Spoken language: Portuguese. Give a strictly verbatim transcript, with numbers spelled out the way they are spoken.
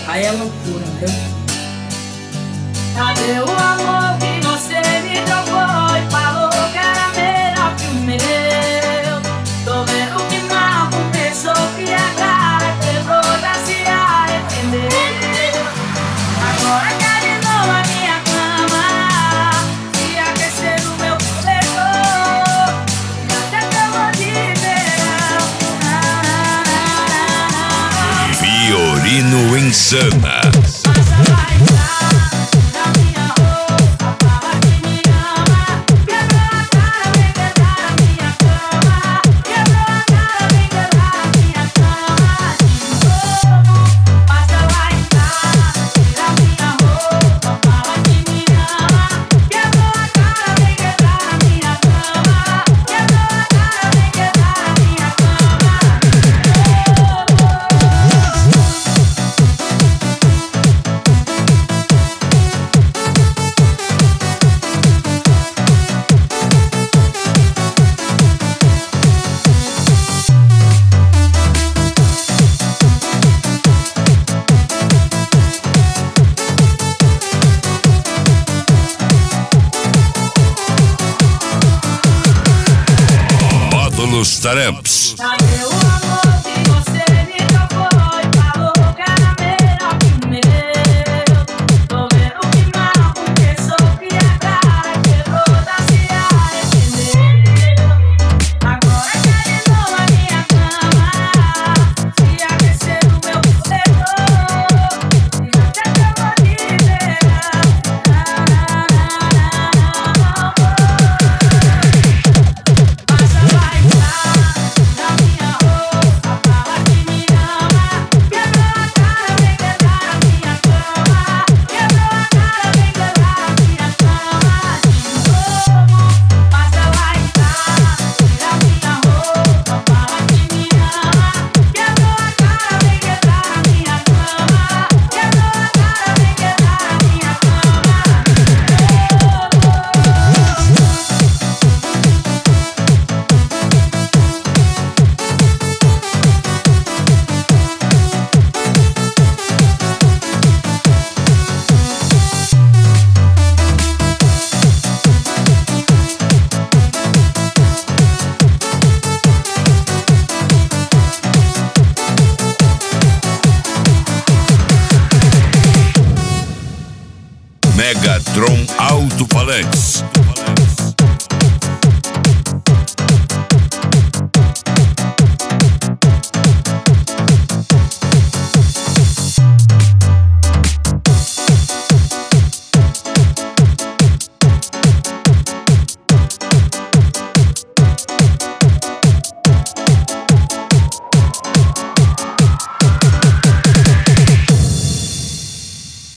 Aí é loucura, entendeu? Cadê o amor que você me trocou e falou que era melhor que o meu? Tô vendo que mal começou, que a cara quebrou, já se arrependeu. Agora quer de novo a minha cama, se aquecer o meu cobertor, e até que eu vou dizer não. Fiorino Insana. Módulos Taramps. Cadê o amor que você me trocou e falou que era melhor que o meu? Tô vendo que mal começou, que a cara quebrou, já se arrependeu. Agora quer de novo a minha cama, se aquecer o meu cobertor, e até que eu vou dizer Megatron Alto-Falantes.